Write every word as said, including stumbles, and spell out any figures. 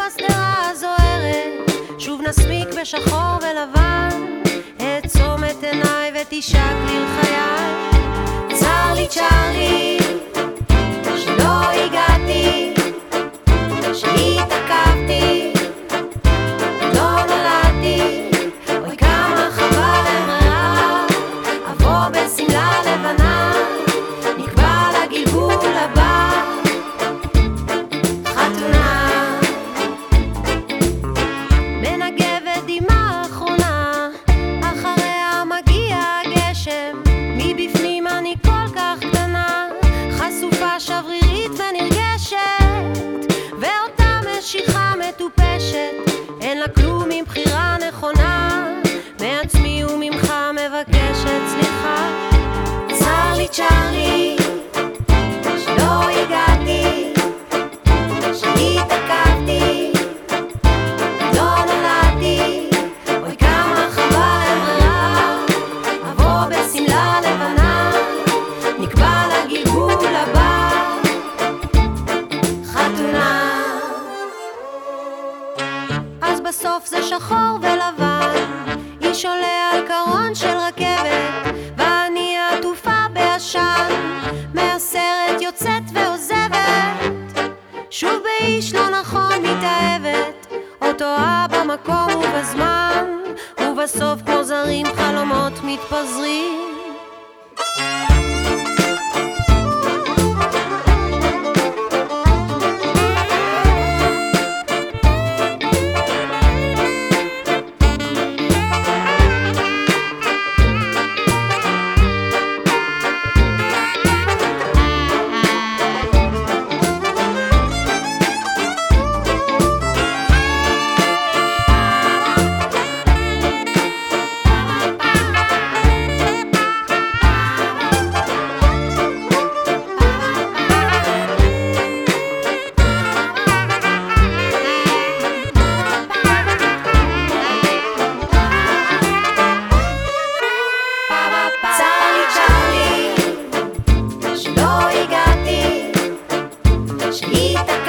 בשדרה זוהרת, שוב נסמיק בשחור ולבן, עצום את עיניי ותשק לי לחיי. צר לי צ'רלי שלא הגעתי, שהתעכבתי, לא נולדתי, אוי כמה חבל אמרה, אבוא בשמלה לבנה, נקבע לגלגול הבא, חתונה מנגבת דמעה אחרונה, אחריה מגיע הגשם, מבפנים אני כל כך קטנה, חשופה שברירית ונרגשת, ואותה משיכה מטופשת, אין לה כלום עם בחירה נכונה, מעצמי וממך מבקשת סליחה. צר לי צ'רלי שלא הגעתי, שהתעכבתי, לא נולדתי, אוי כמה חבל אמרה, אבוא בשמלה לבנה, נקבע לגלגול הבא, חתונה. אז בסוף זה שחור ולבן, איש עולה על קרון של רכבת, ואני עטופה בעשן, מהסרט יוצאת ועוזבת, שוב באיש לא נכון מתאהבת, או טועה במקום ובזמן, ובסוף כמו זרים חלומות מתפזרים. צר לי צ'רלי שלא הגעתי, שהתעכבתי,